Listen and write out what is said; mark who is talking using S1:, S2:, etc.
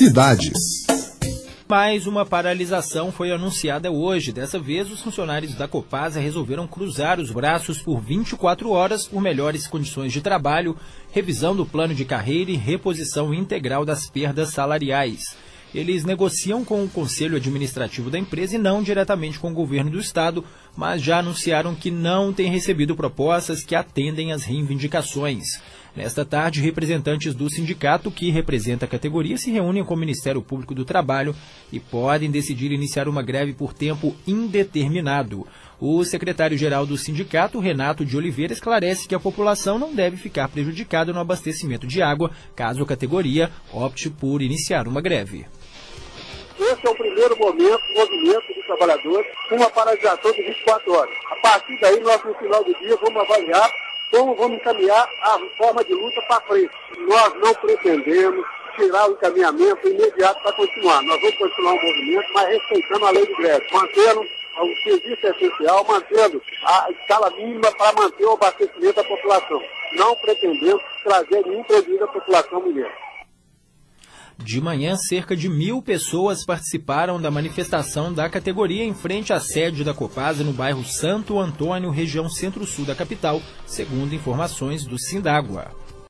S1: atividades.
S2: Mais uma paralisação foi anunciada hoje. Dessa vez, os funcionários da Copasa resolveram cruzar os braços por 24 horas por melhores condições de trabalho, revisão do plano de carreira e reposição integral das perdas salariais. Eles negociam com o Conselho Administrativo da empresa e não diretamente com o governo do estado, mas já anunciaram que não têm recebido propostas que atendem às reivindicações. Nesta tarde, representantes do sindicato que representa a categoria se reúnem com o Ministério Público do Trabalho e podem decidir iniciar uma greve por tempo indeterminado. O secretário-geral do sindicato, Renato de Oliveira, esclarece que a população não deve ficar prejudicada no abastecimento de água, caso a categoria opte por iniciar uma greve.
S3: Esse é o primeiro movimento dos trabalhadores com uma paralisação de 24 horas. A partir daí, nós, no final do dia, vamos avaliar como vamos encaminhar a forma de luta para frente. Nós não pretendemos tirar o encaminhamento imediato para continuar. Nós vamos continuar o movimento, mas respeitando a lei de greve, mantendo o serviço essencial, mantendo a escala mínima para manter o abastecimento da população. Não pretendemos trazer nenhum prejuízo à população mineira.
S2: De manhã, cerca de 1.000 pessoas participaram da manifestação da categoria em frente à sede da Copasa no bairro Santo Antônio, região centro-sul da capital, segundo informações do Sindágua.